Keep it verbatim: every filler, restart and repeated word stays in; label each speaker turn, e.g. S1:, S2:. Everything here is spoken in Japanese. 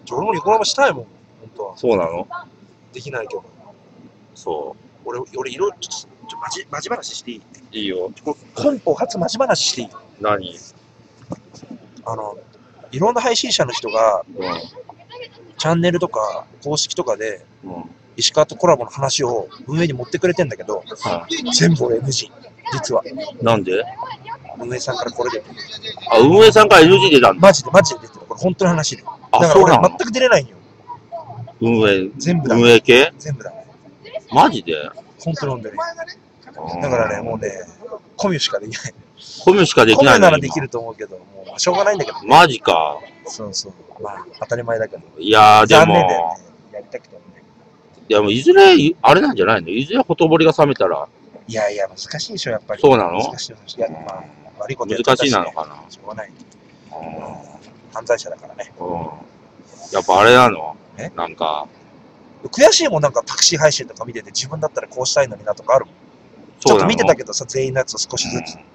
S1: 俺もニコ生したいもん、本当は。
S2: そうなの？
S1: できないけど。
S2: そ
S1: 俺、俺、いろいろ、ちょっと、マジ、マジ話していい？
S2: う。いいよ。
S1: 本邦初マジ話していい？
S2: 何？
S1: あの、いろんな配信者の人が、
S2: うん。
S1: チャンネルとか、公式とかで、
S2: うん。
S1: 石川とコラボの話を運営に持ってくれてんだけど、
S2: は
S1: 全部俺 エヌジー。実は。
S2: い。なんで？
S1: 運営さんからこれで。
S2: あ、運営さんから エヌジー 出たんだ。
S1: マジで、マジで出てる。これ本当の話で。だ
S2: あ、
S1: から俺
S2: そうなの？
S1: 全く出れないんよ。
S2: 運営、
S1: 全部だ。
S2: 運営系？
S1: 全部だ。
S2: マジで？
S1: 本当に本当に。だからね、もうね、コミュしかできない。
S2: コミュしかで
S1: コ
S2: きないの
S1: ミュならできると思うけど、もうしょうがないんだけど。
S2: マジか。
S1: そうそう。まあ、当たり前だけど。
S2: いやーで
S1: 残念だよ
S2: も、
S1: ね。やりたくてもね。
S2: いやもういずれ、あれなんじゃないの？いずれほとぼりが冷めたら、
S1: いやいや、難しいでしょ、やっぱり。
S2: そうなの？
S1: 難しい。いや、まあ、悪いことやっちゃった
S2: 難し
S1: しね
S2: いなのかな？
S1: しょうがない。
S2: う
S1: 犯罪者だからね。
S2: ん。うん。やっぱあれなの？
S1: え
S2: なんか、
S1: 悔しいもん、なんかタクシー配信とか見てて、自分だったらこうしたいのになとかあるもん。ちょっと見てたけどさ、全員のやつを少しずつ。
S2: うん